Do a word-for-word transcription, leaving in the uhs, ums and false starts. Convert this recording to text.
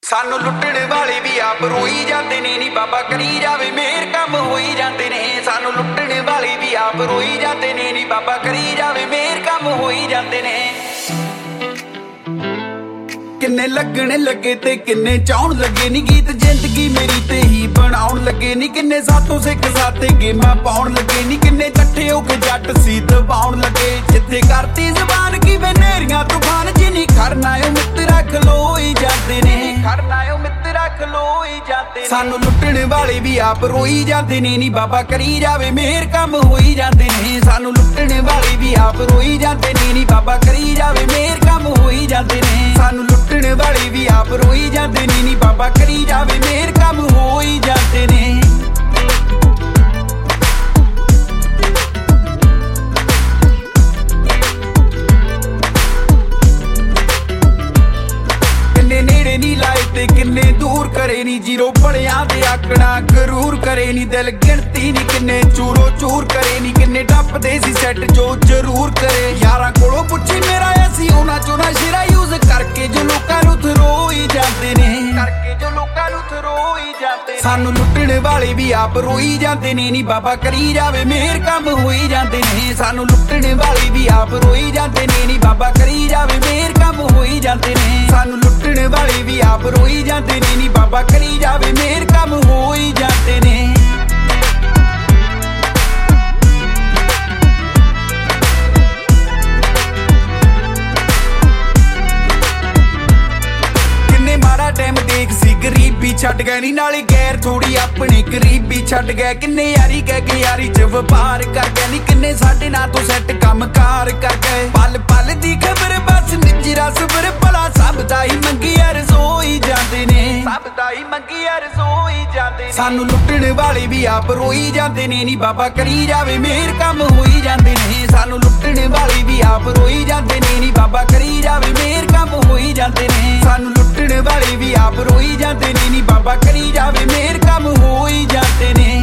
सानू लुट्टण वाले भी आप रोई जाते ने नी बाबा करी जावे मेहर कम होई जाते ने। सानू लुट्टण वाले भी आप रोई जाते ने नी बाबा करी जावे मेहर कम होई जाते ने। किन्ने लगने लगे ते किन्ने चाउण लगे नी गीत जिंदगी मेरी ते ही बनाउण लगे नी। किन्ने सातों सिख साथे गेमां पाउण लगे नी। किन्ने कट्ठे होके जट सी दबाउण लगे। जिथे करती जबान की वे नेरियां तूफान जिनी खरना ओ मित्तरा खलोई जाते ने। खरना ओ मित्तरा खलोई जाते। सानू लुट्टण वाले भी आप रोई जाते ने नी बाबा करी जावे मेहर कम होई जाते ने। सानू लुट्टण वाले भी आप रोई जाते ने नी बाबा करी जावे मेहर कम होई जाते ने। सानू लुट्टण वाले भी आप रोई जाते ने नी बाबा करी जावे मेहर कम होई जाते ने। किन्ने नेड़े नी लाए ते किन्ने दूर करे नी। जीरो पड़िया दे आकड़ा गरूर करे नी। दिल गिनती नी किन्ने चूरो चूर करे नी। किन्ने टपदे सी सैट जो जरूर करे। यारां कोलों पुछी मेरा ऐसी होना चोना शेरा यूज करके जो लोकां नूं थरोई जाते ने। करके जो लोकां नूं थरोई जाते ने। सानू लुट्टण वाले भी आप रोई जाते ने नी बाबा करी जावे मेहर कम होई जाते ने। सानू लुट्टण वाले भी आप रोई जाते ने नी बाबा करी जावे मेहर कम होई जाते ने। सानू लुट्टण वाले भी आप रोई जाते ने नी बाबा करी जावे मेहर कम होई जाते ने। टाइम देख सी गरीबी छट गए नी नाले गैर थोड़ी अपनी गरीबी छट गए। किन्ने यारी कह के यारी च व्यापार कर गए नी। किन्ने साडे नाल तो सैट कम कार कर गए। पल पल दी खबर बस निजरा सबर भला सब दा ही मंगी रसोई जाते ने। सब दा ही मंगी रसोई जाते ने। सानू लुट्टण वाले भी आप रोई जाते ने नी बाबा करी जावे मेहर कम होई जाते ने। सानू लुट्टण वाले भी आप रोई जाते ने नी बाबा करी जावे मेहर कम होई जाते ने। सानू लुट्टण वाले भी आप रोई जाते ने नी बाबा करी जावे मेहर कम होई जाते ने।